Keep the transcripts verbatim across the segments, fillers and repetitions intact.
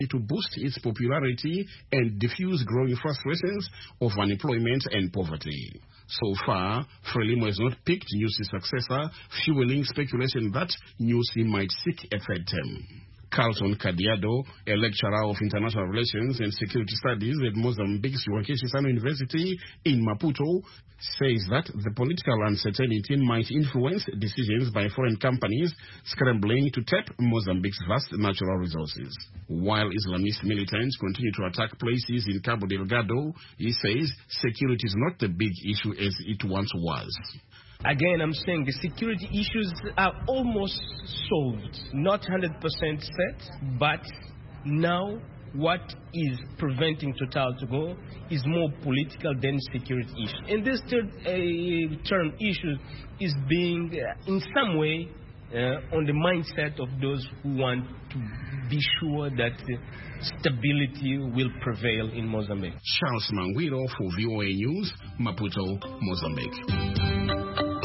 to boost its popularity and diffuse growing frustrations of unemployment and poverty. So far, Frelimo has not picked Nyusi's successor, fueling speculation that Nyusi might seek a third term. Carlton Kadiado, a lecturer of international relations and security studies at Mozambique's João Chissano University in Maputo, says that the political uncertainty might influence decisions by foreign companies scrambling to tap Mozambique's vast natural resources. While Islamist militants continue to attack places in Cabo Delgado, he says security is not the big issue as it once was. Again, I'm saying the security issues are almost solved, not one hundred percent set, but now what is preventing Total to go is more political than security issues. And this third uh, term issue is being, uh, in some way, uh, on the mindset of those who want to be sure that uh, stability will prevail in Mozambique. Charles Manguiro for V O A News, Maputo, Mozambique.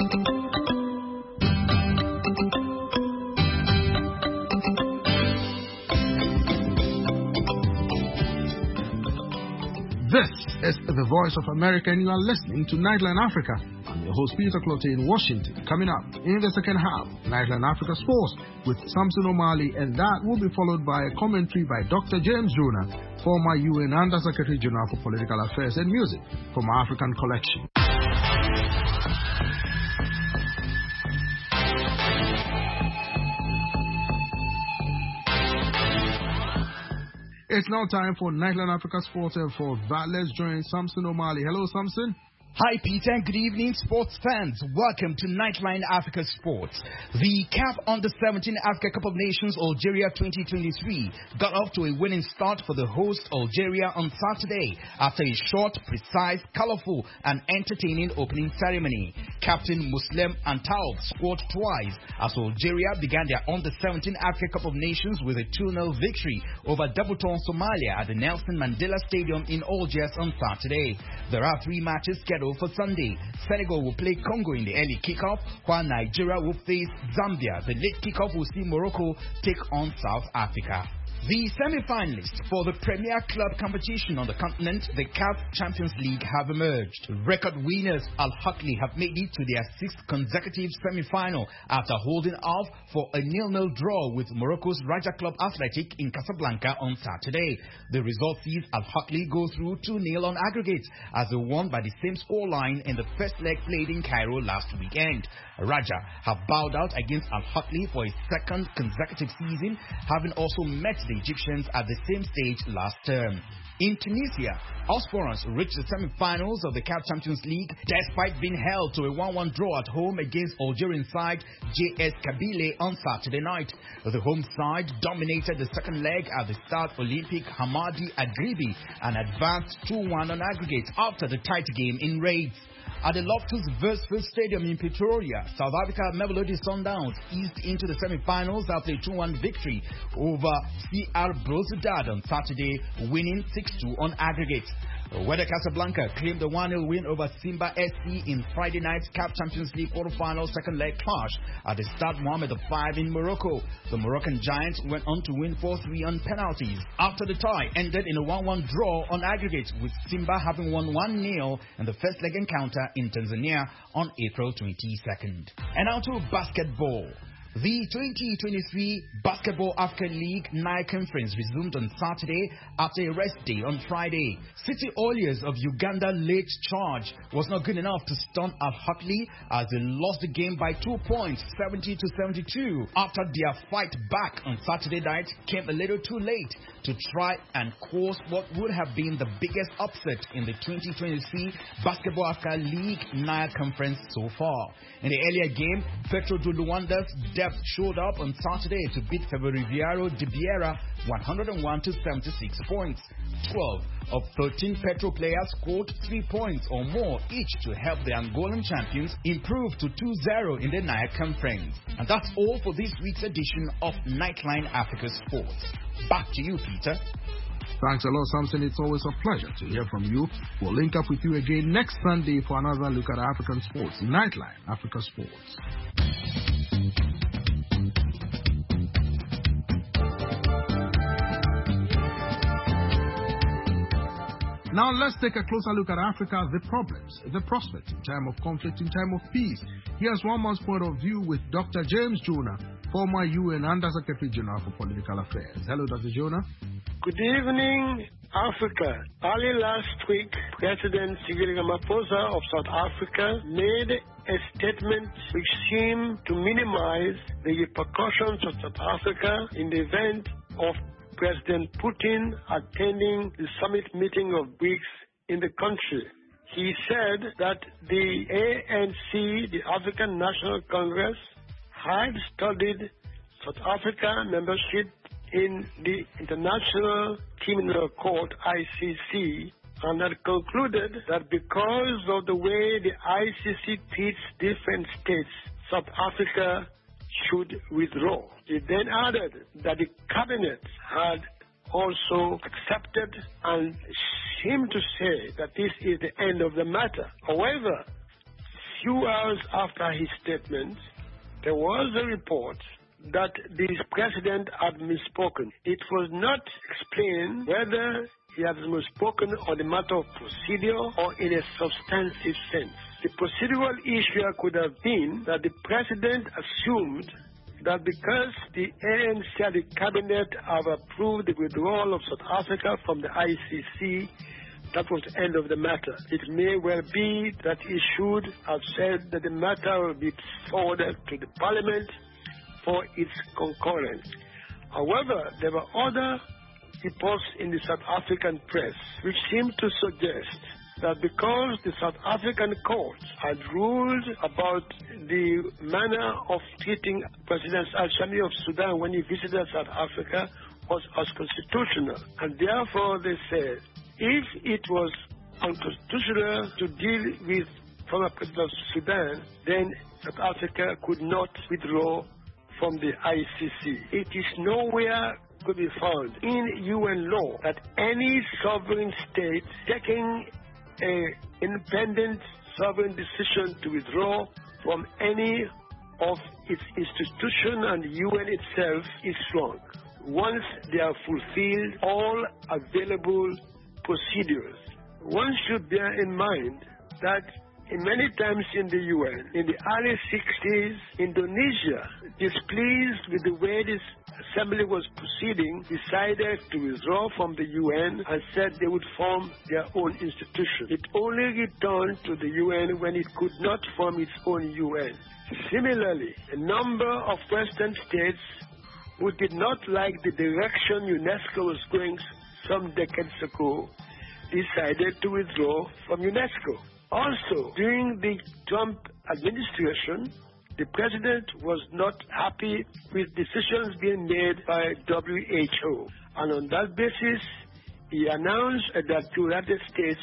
This is the Voice of America, and you are listening to Nightline Africa. I'm your host, Peter Clotte in Washington. Coming up in the second half, Nightline Africa Sports with Samson O'Malley, and that will be followed by a commentary by Doctor James Joyner, former U N Under-Secretary General for Political Affairs and Music from African Collection. It's now time for Nightline Africa Sports, and for that, let's join Samson O'Malley. Hello, Samson. Hi, Peter, and good evening, sports fans. Welcome to Nightline Africa Sports. The C A F Under seventeen Africa Cup of Nations Algeria twenty twenty-three got off to a winning start for the host Algeria on Saturday after a short, precise, colorful, and entertaining opening ceremony. Captain Muslim Antaoub scored twice as Algeria began their Under seventeen Africa Cup of Nations with a two nil victory over Dabouton Somalia at the Nelson Mandela Stadium in Algiers on Saturday. There are three matches scheduled for Sunday. Senegal will play Congo in the early kickoff, while Nigeria will face Zambia. The late kickoff will see Morocco take on South Africa. The semi-finalists for the Premier Club competition on the continent, the C A F Champions League, have emerged. Record winners Al Ahly have made it to their sixth consecutive semi-final after holding off for a nil nil draw with Morocco's Raja Club Athletic in Casablanca on Saturday. The result sees Al Ahly go through two nil on aggregate as they won by the same scoreline in the first leg played in Cairo last weekend. Raja have bowed out against Al Ahly for a second consecutive season, having also met the Egyptians at the same stage last term. In Tunisia, Osporans reached the semi-finals of the C A F Champions League despite being held to a one one draw at home against Algerian side J S Kabylie on Saturday night. The home side dominated the second leg at the Stade Olympique Hamadi Adribi and advanced two one on aggregate after the tight game in raids. At the Loftus Versfeld Stadium in Pretoria, South Africa Mamelodi Sundowns eased into the semi-finals after a two one victory over C R Belouizdad on Saturday, winning six two on aggregate. Wydad Casablanca claimed the one nil win over Simba S C in Friday night's C A F Champions League quarter-final second leg clash at the Stade Mohamed the five in Morocco. The Moroccan Giants went on to win four three on penalties after the tie ended in a one one draw on aggregate, with Simba having won one nil in the first leg encounter in Tanzania on April twenty-second. And now to basketball. The twenty twenty-three Basketball Africa League Nile Conference resumed on Saturday after a rest day on Friday. City Oilers of Uganda late charge was not good enough to stun Al Ahly as they lost the game by two points, seventy to seventy-two, after their fight back on Saturday night came a little too late to try and cause what would have been the biggest upset in the twenty twenty-three Basketball Africa League Nile Conference so far. In the earlier game, Petro de Luanda's depth showed up on Saturday to beat Ferroviário de Beira one oh one to seventy-six points. twelve of thirteen Petro players scored three points or more each to help the Angolan champions improve to two zero in the Nile Conference. And that's all for this week's edition of Nightline Africa Sports. Back to you, Peter. Thanks a lot, Samson. It's always a pleasure to hear from you. We'll link up with you again next Sunday for another look at African sports. Nightline Africa Sports. Now let's take a closer look at Africa, the problems, the prospects in time of conflict, in time of peace. Here's one man's point of view with Doctor James Jonah, former U N Under-Secretary General for Political Affairs. Hello, Doctor Jonah. Good evening, Africa. Early last week, President Cyril Ramaphosa of South Africa made a statement which seemed to minimize the repercussions of South Africa in the event of President Putin attending the summit meeting of BRICS in the country. He said that the A N C, the African National Congress, had studied South Africa membership in the International Criminal Court, I C C, and had concluded that because of the way the I C C treats different states, South Africa should withdraw. He then added that the cabinet had also accepted and seemed to say that this is the end of the matter. However, few hours after his statement, there was a report that the president had misspoken. It was not explained whether he had misspoken on the matter of procedure or in a substantive sense. The procedural issue could have been that the president assumed that because the A N C and the cabinet have approved the withdrawal of South Africa from the I C C, that was the end of the matter. It may well be that he should have said that the matter will be forwarded to the parliament for its concurrence. However, there were other reports in the South African press which seemed to suggest that because the South African courts had ruled about the manner of treating President Al-Shami of Sudan when he visited South Africa was unconstitutional, and therefore they said if it was unconstitutional to deal with former President of Sudan, then South Africa could not withdraw from the I C C. It is nowhere could be found in U N law that any sovereign state taking an independent sovereign decision to withdraw from any of its institutions and the U N itself is wrong once they have fulfilled all available procedures. One should bear in mind that in many times in the U N, in the early sixties, Indonesia, displeased with the way this assembly was proceeding, decided to withdraw from the U N and said they would form their own institution. It only returned to the U N when it could not form its own U N. Similarly, a number of Western states who did not like the direction UNESCO was going some decades ago decided to withdraw from UNESCO. Also, during the Trump administration, the president was not happy with decisions being made by W H O. And on that basis, he announced that the United States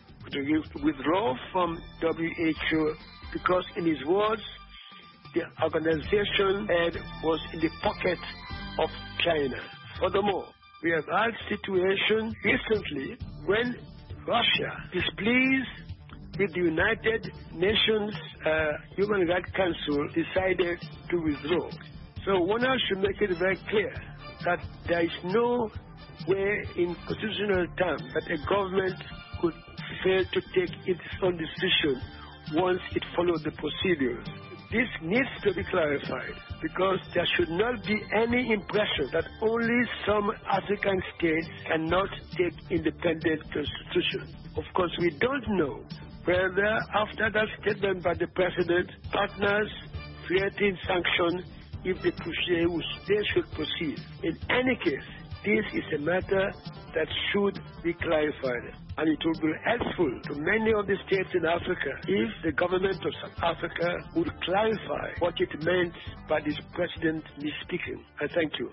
would withdraw from W H O because, in his words, the organization head was in the pocket of China. Furthermore, we have had situation recently when Russia, displeased with the United Nations uh, Human Rights Council, decided to withdraw. So one should make it very clear that there is no way in constitutional terms that a government could fail to take its own decision once it followed the procedures. This needs to be clarified because there should not be any impression that only some African states cannot take independent constitution. Of course, we don't know whether after that statement by the president, partners creating sanctions if they proceed, they should proceed. In any case, this is a matter that should be clarified. And it would be helpful to many of the states in Africa if the government of South Africa would clarify what it meant by this president misspeaking. I thank you.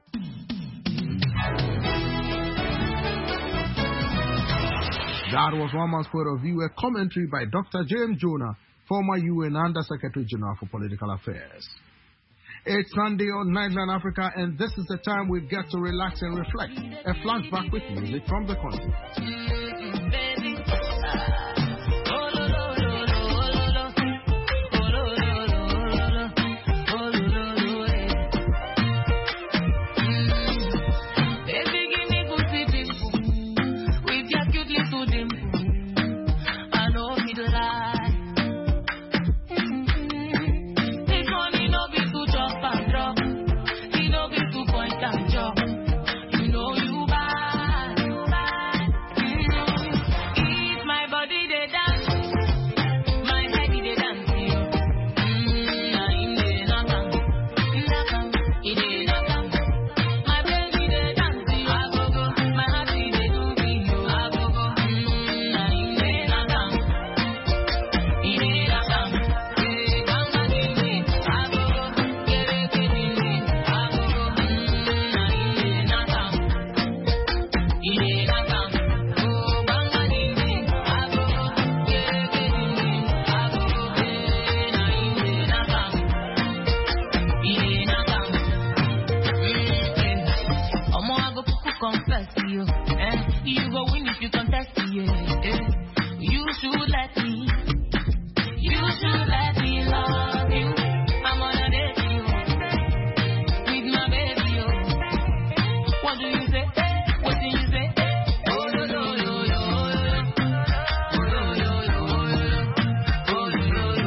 That was one man's point of view, a commentary by Doctor James Jonah, former U N Under-Secretary General for Political Affairs. It's Sunday on Nightline Africa, and this is the time we get to relax and reflect. A flashback with music from the continent. With your cute little you. Eh? You go win if you contest, yeah. Eh? You should let me. You should let me love you. I'm on a date with you. With my baby, yo. What do you say? What do you say? Oh, no, no, no, no. Oh, no, no, no. Oh, no, no, no.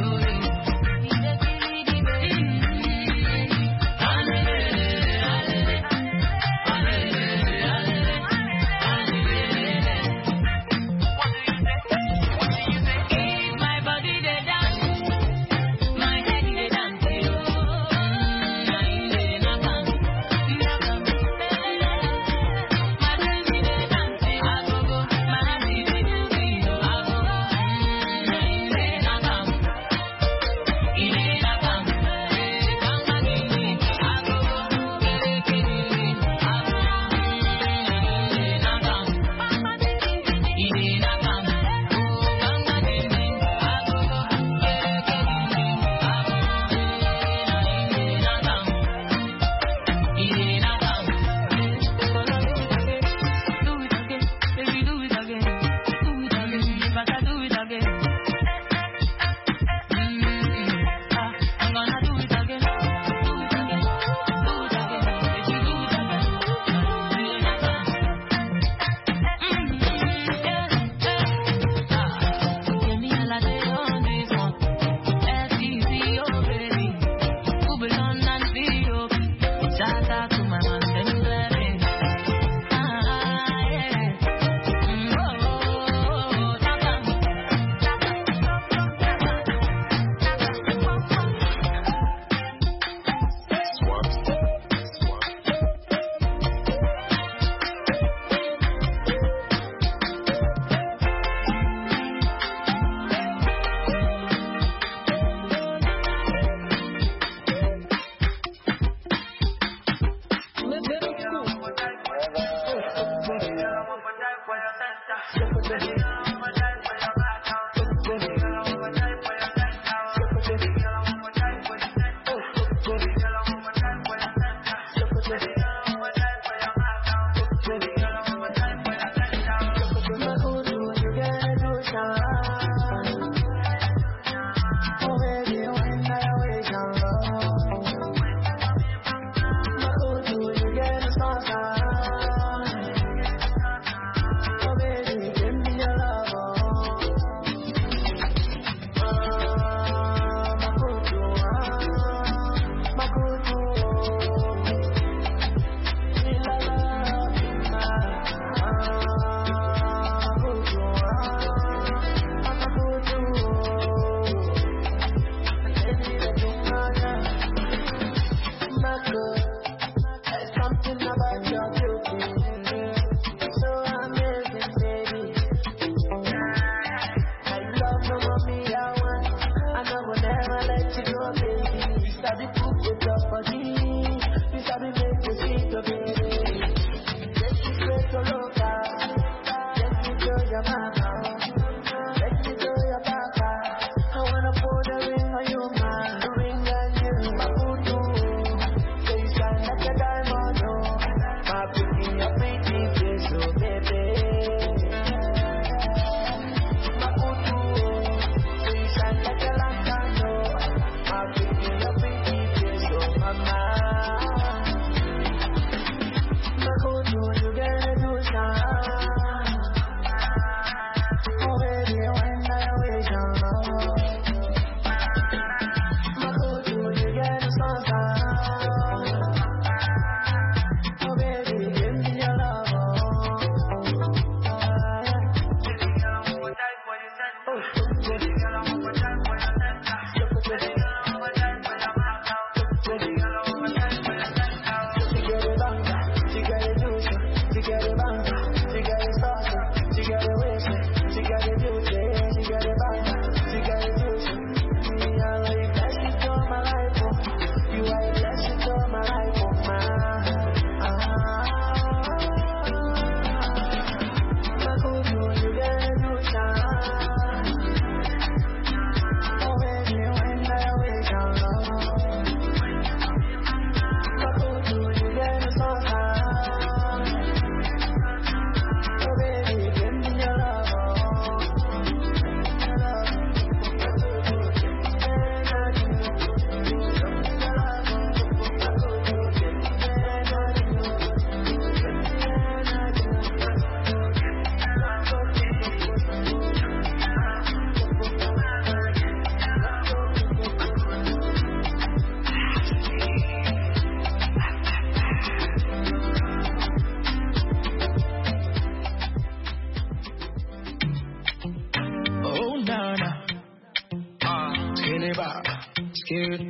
scared.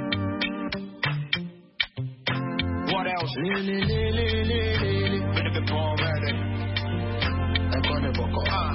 What else? Lily, lily, lily, lily. Bit of a ball ready. I'm gonna walk on.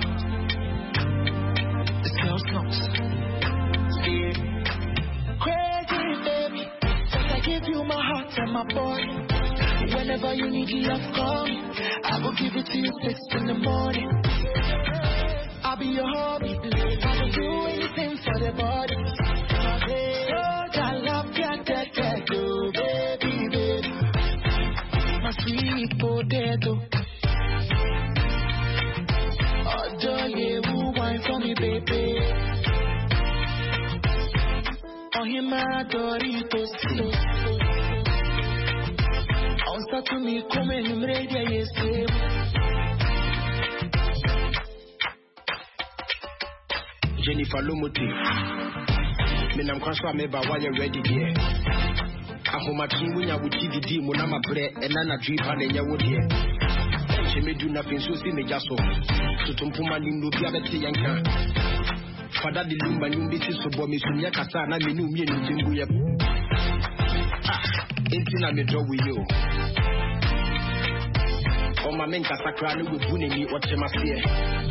This girl's nuts. Scared. Crazy, baby. Cause I give you my heart and my body. Whenever you need love, call me. I will give it to you six in the morning. I'll be your hobby. I will do anything for the body. Oh, I love you, that, that, oh, baby, baby. My sweet potato. Adore you, wine for me, baby. Oh, him, my Doritos. On start to me, come in, I'm ready, yes, baby. Jennifer Lumuti. Minam Kwaswa meba while you're ready, dear. Ahoma Kingunya would T D D, Munama Bre, and Nana Drip and Yawood here. She may do nothing, so see me just so. To Tumpuma Nimbu, Piabati Yanka. Father the Lumba Numbi for Bomi Sunyaka Sana, Minu, me and Jimbuya. Ah, Intina me draw with you. Oh, my men Casacrano with Bunny, what you must hear.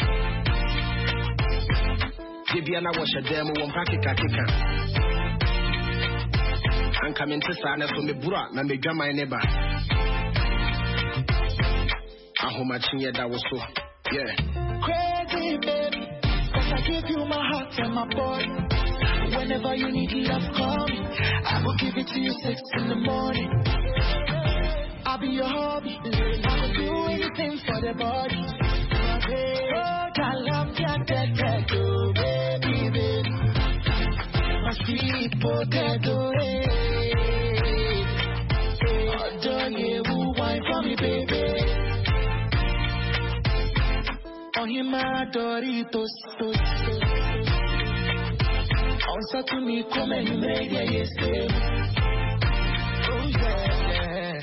Viviana was a demo one packet katika. And come into Sana from the Bura, and the Gamma neighbor. Ahomachinya that was so, yeah. Crazy baby, cause I give you my heart and my body. Whenever you need love, call me. I will give it to you six in the morning. I'll be your hobby. I will do anything for the body. Oh, I love you, that, that, oh, baby, baby. My sweet potato, hey. Adore you, wine for me, baby. On him, my Doritos. On start to me, come and you made it, yes, baby. Oh, yeah.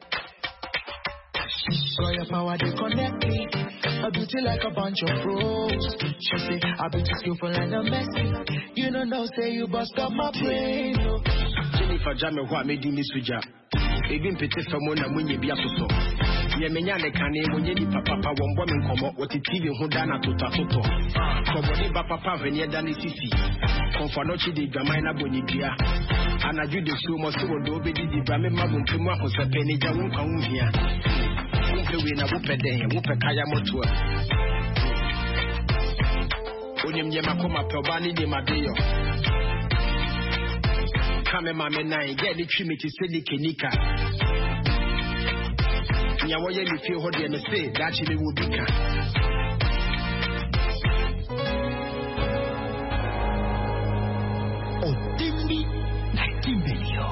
Got your power, they connect me. A beauty like a bunch of pros. She say, I beauty skillful and a messy. You don't know, say you bust up my brain. No. Jennifer Jamie, what made you miss with ya? Even Petit Famona, when you be a so. Yemenya Kane, when you papa, one woman come up, what it T V Hundana to Tatoto. Come papa, when you're done, Sisi. Come for Nochi de Gamina Bonidia. And I do the show, most of the obedi, the Brahmin Mabun, Puma, who's a penny, Jawun come here. Win a whooped day, whoop a kaya motua. Unim Yamakoma Probani de Madeo. Come, mamma, nine, get the Trimity Sedi Kenika. Yawoya, you feel what you say, that she will be. Oh, Dimmy, like Dimmy.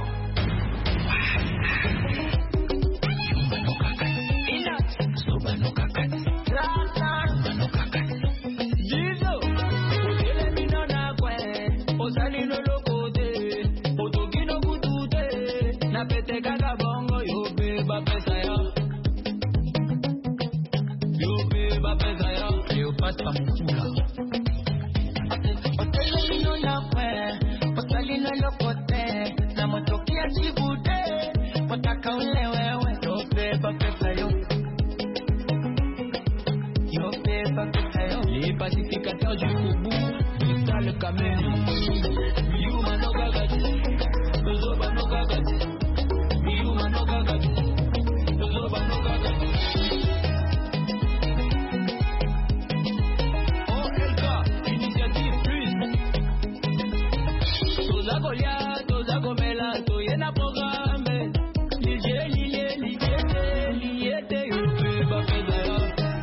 Pacificateur du Koubou, Vital Kameni, Yuma no Gagati, Zoba no Gagati, Yuma no Gagati, Zoba no Gagati. Oh, Elka, initiative plus. Toza Golia, Toza Gomela, Toyena programme. Lié, lié, lié, lié, lié, Bapezaya.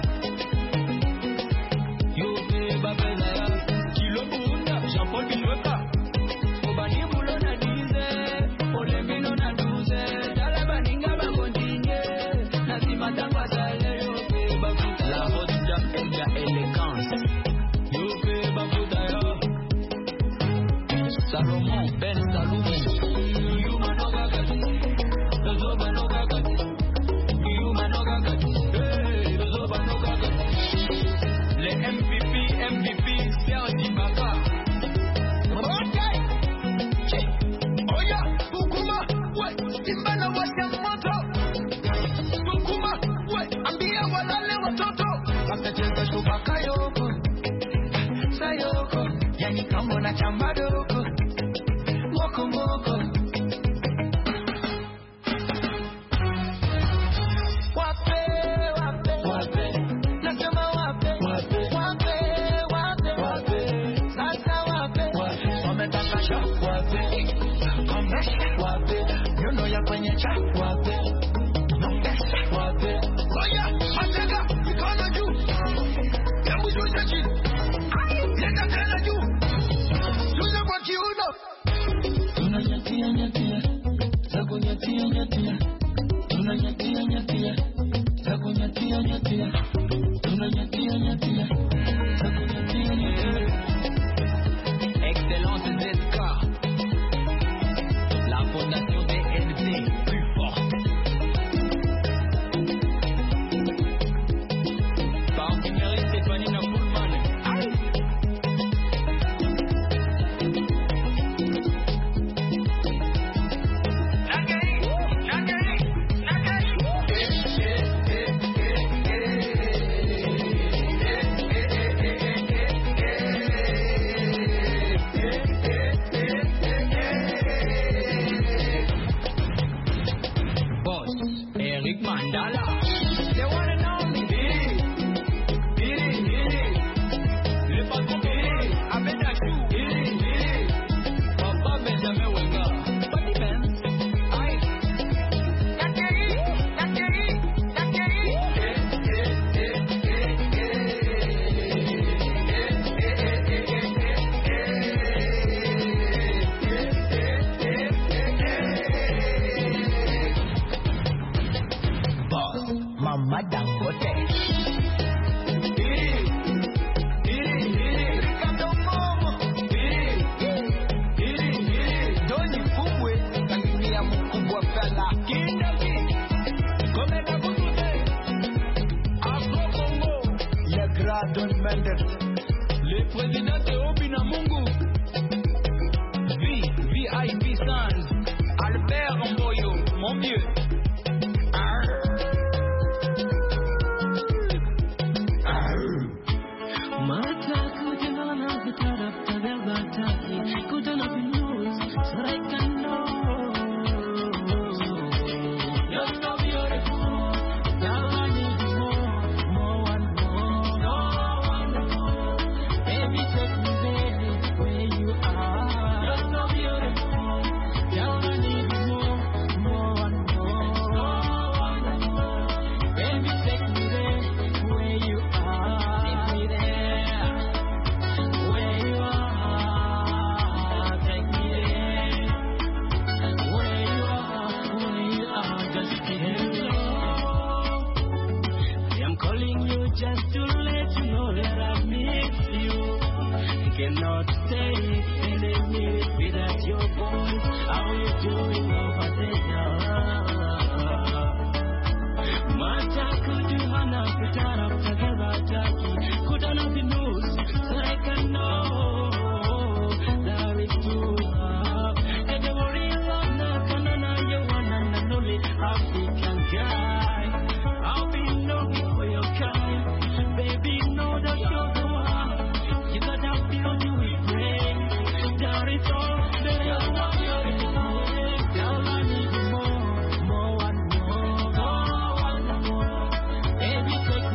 Jean-Paul Biloka, Obani Boulona Dize, Olemino Naduze, Talabaninga Bagondigne, Nasimatanga Salero, Bakuta, La Rodia et la élégance. Yope Bakutaya, Salomon, Ben Salomon, Yuma no Gagati, Zoba no Gagati, Yuma no Gagati, Zoba no Gagati. Les M V P, M V P, Sergi Baka. Mama Doko, Moko Moko. Wape, wape, wape. Nasema wape, wape, wape, wape, wape. Sasa wape, wape. Wametaka shop, wape. Komesha, wape. You know ya kwenye cha, wape. Nongesa, wape. Oya, matega, mikono juu. Hebu shusha chini. Leta tena juu. Shusha kwa kiuno. Tunanyatia nyatia. Zako nyatia nyatia. Tunanyatia nyatia. Zako nyatia nyatia. Tunanyatia nyatia. Zako nyatia nyatia. Excellence Z K. La fondation des N D plus forte. Parfumerie Stéphanie Napoulman. Boss, Eric Mandala. The one and only. Diri, diri, diri. Le patron Diri, Abedachou. Diri, diri. Papa Benjamin Wenga. Patty Ben. Aïe. Yakeri, yakeri, yakeri. Boss, Mama Dangote. Diri, diri, diri. Ricardo Momo. Diri, diri, diri. Doni Fubwe, Kaninia mkubwa fella. Kindaki, Komeka Kutute. Afro Congo. Le Grand Don Mendes. Le président Théobi Namungu. V, V I P Sans. Albert Mboyo, mon vieux. Just to let you know that I miss you. I cannot stay in a minute without your voice. How you doing over there? Mata could you hana put up together, Jackie? Could I not be news so I can know that it's true? And the worry is on the canana, you one and only African guy. I'll be looking for your kind. Baby, know that you're the one. You got that beauty we bring. That is all that I want you to know. Girl, I need you more, more and more, more and more. Baby, take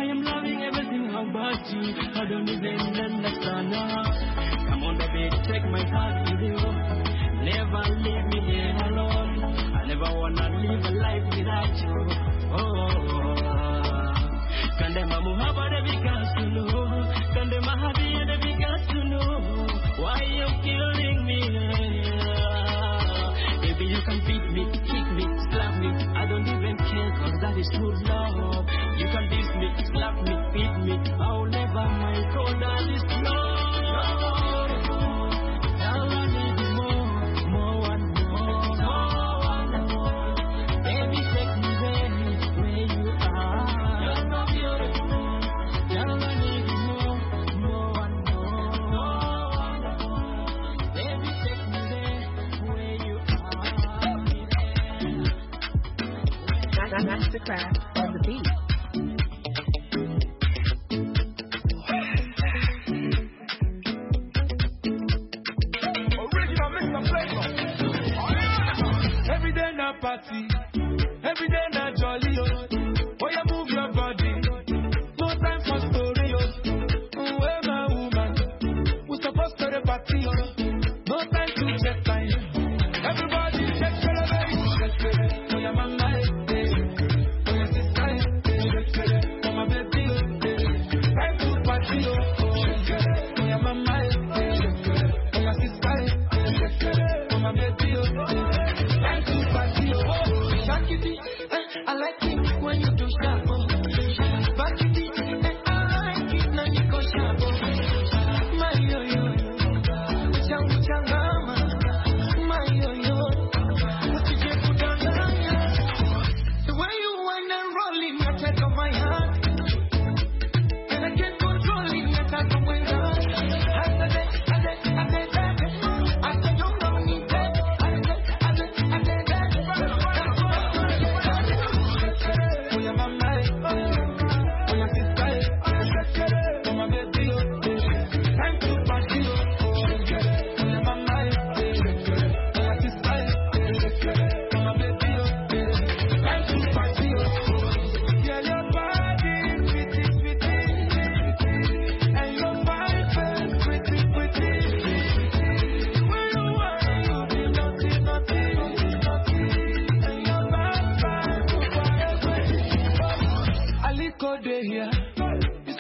am loving everything about you. I don't even understand now. Come on, baby, take my heart with you. Never leave me here alone. I never wanna live a life without you. Oh, Kandema muhaba de bikasuno. Kandema habi de bikasuno. Why you killing me? Baby, you can beat me, kick me, slap me. I don't even care, cause that is true love. You can diss me, slap me, beat me. I'll never mind, cause that is love. Mastercraft.